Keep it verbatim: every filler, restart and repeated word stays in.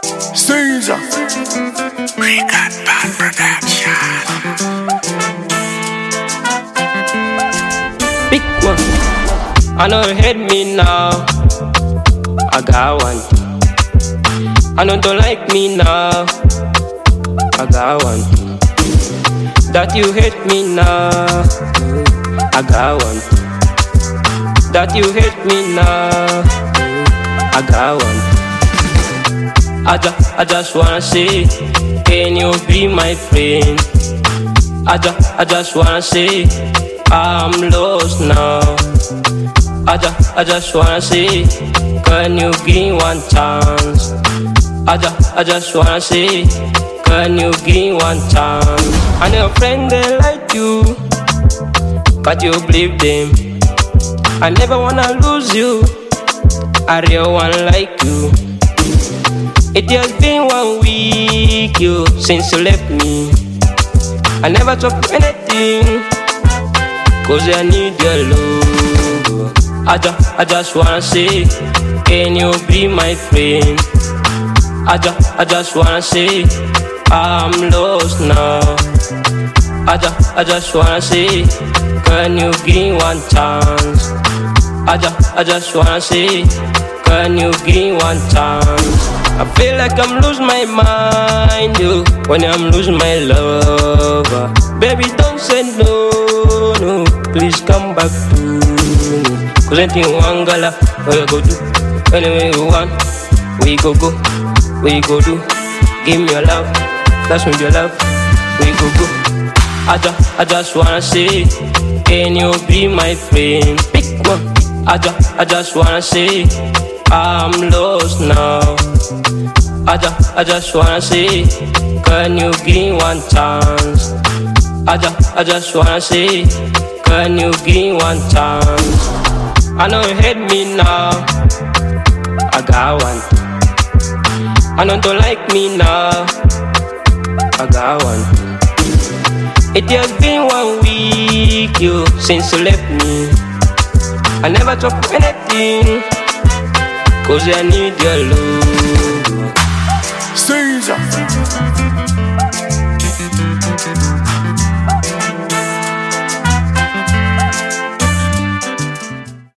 Caesar. We got bad production. Big one. I know you hate me now. I got one. I know you don't like me now. I got one. That you hate me now. I got one. That you hate me now. I got one. I, ju- I just wanna say, can you be my friend? I, ju- I just wanna say, I'm lost now. I, ju- I just wanna say, can you give one chance? I, ju- I just wanna say, can you give one chance? I know a friend they like you, but you believe them. I never wanna lose you, I really wanna like you. It has been one week, you, since you left me. I never talk to anything, cause I need your love. I, ju- I just wanna say, can you be my friend? I, ju- I just wanna say, I'm lost now. I, ju- I just wanna say, can you give one chance? I, ju- I just wanna say, can you give one chance? I feel like I'm losing my mind, yo, when I'm losing my lover. Baby, don't say no, no, please come back to me. Cause anything you want, gala, where you go do, anywhere you want, where you go go, where you go do. Give me your love, that's me your love, where you go go. I, ju- I just wanna say, can you be my friend? Big one. I, ju- I just wanna say, I'm lost now. I, ju- I just wanna say, can you give one chance? I, ju- I just wanna say, can you give one chance? I know you hate me now. I got one. I know you don't like me now. I got one. It has been one week, you, since you left me. I never talk to anything, cause I need your love.